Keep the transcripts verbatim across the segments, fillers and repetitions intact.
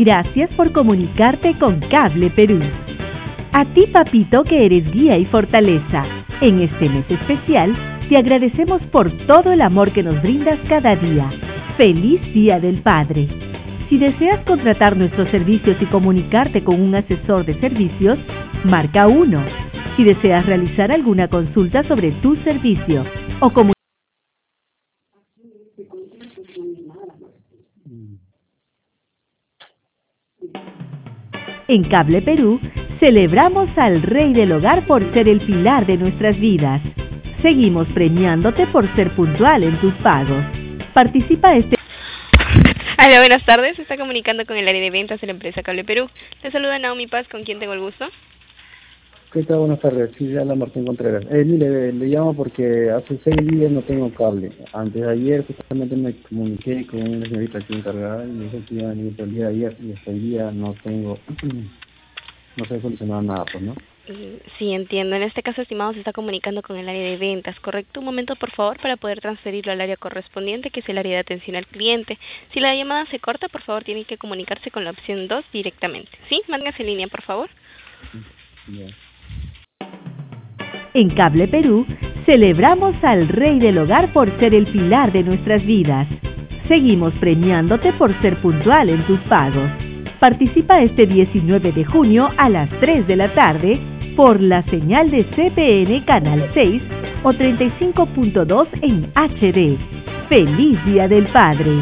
Gracias por comunicarte con Cable Perú. A ti, papito, que eres guía y fortaleza. En este mes especial, te agradecemos por todo el amor que nos brindas cada día. ¡Feliz Día del Padre! Si deseas contratar nuestros servicios y comunicarte con un asesor de servicios, marca uno. Si deseas realizar alguna consulta sobre tu servicio o comunicar en Cable Perú, celebramos al Rey del Hogar por ser el pilar de nuestras vidas. Seguimos premiándote por ser puntual en tus pagos. Participa este... Hola, buenas tardes. Se está comunicando con el área de ventas de la empresa Cable Perú. Te saluda Naomi Paz, con quien tengo el gusto. ¿Qué tal? Buenas tardes. Sí, habla Martín Contreras. Eh, mire, le llamo porque hace seis días no tengo cable. Antes de ayer justamente me comuniqué con una señorita aquí encargada y me dijo que iba a venir el día de ayer y hasta el día no tengo, no se ha solucionado nada, pues, ¿no? Sí, entiendo. En este caso, estimado, se está comunicando con el área de ventas, ¿correcto? Un momento, por favor, para poder transferirlo al área correspondiente, que es el área de atención al cliente. Si la llamada se corta, por favor, tiene que comunicarse con la opción dos directamente. ¿Sí? Manténgase en línea, por favor. Yeah. En Cable Perú, celebramos al Rey del Hogar por ser el pilar de nuestras vidas. Seguimos premiándote por ser puntual en tus pagos. Participa este diecinueve de junio a las tres de la tarde por la señal de C P N Canal seis o treinta y cinco punto dos en H D. ¡Feliz Día del Padre!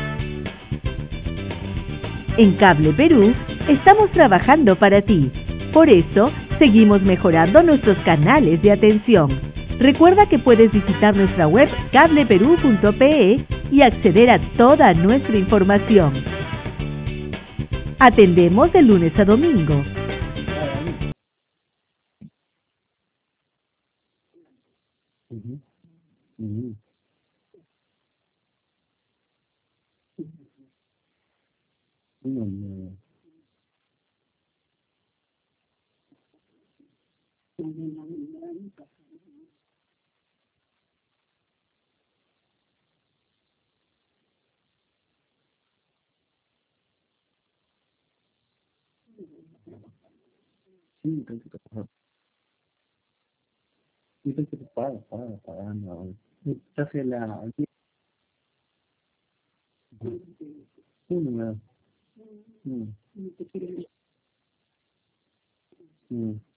En Cable Perú, estamos trabajando para ti. Por eso, seguimos mejorando nuestros canales de atención. Recuerda que puedes visitar nuestra web cable perú punto pe y acceder a toda nuestra información. Atendemos de lunes a domingo. Uh-huh. Uh-huh. No, no. Sí, tengo que trabajar. Sí, tengo que pagar, pagar, pagar, no. Ya se la... Sí, no. Mm. Mm.